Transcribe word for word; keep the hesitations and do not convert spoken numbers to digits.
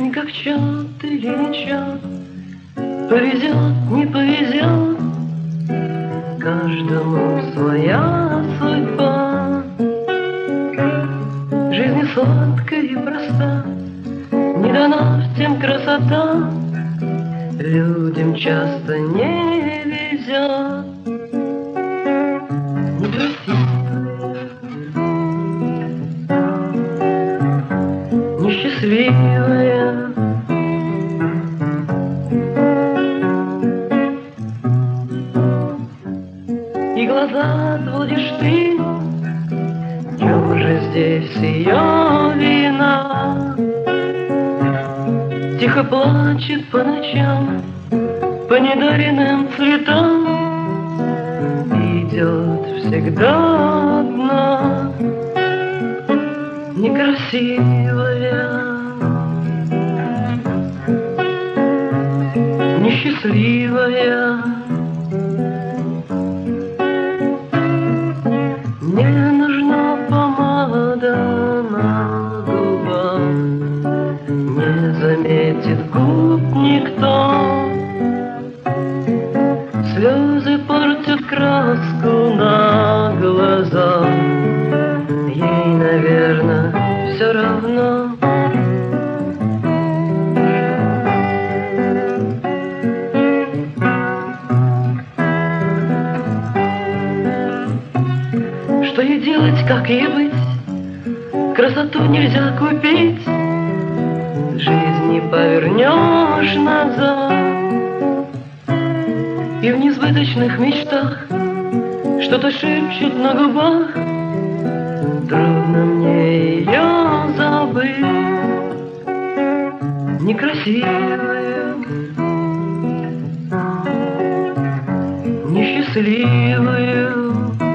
Жизнь как чёрт или не чёрт, повезет, не повезет, каждому своя судьба. Жизнь не сладкая и проста, не дана всем красота, людям часто не везет. Некрасивая, несчастливая, и глаза отводишь ты. В чем же здесь ее вина? Тихо плачет по ночам, по недаренным цветам, идет всегда одна, некрасивая, несчастливая. Мне нужна помада на губах, не заметит губ никто. Слезы портят краску на глазах, ей, наверное, все равно. Что ей делать, как ей быть? Красоту нельзя купить, жизнь не повернешь назад. И в несбыточных мечтах что-то шепчут на губах, трудно мне ее забыть. Некрасивая, несчастливая,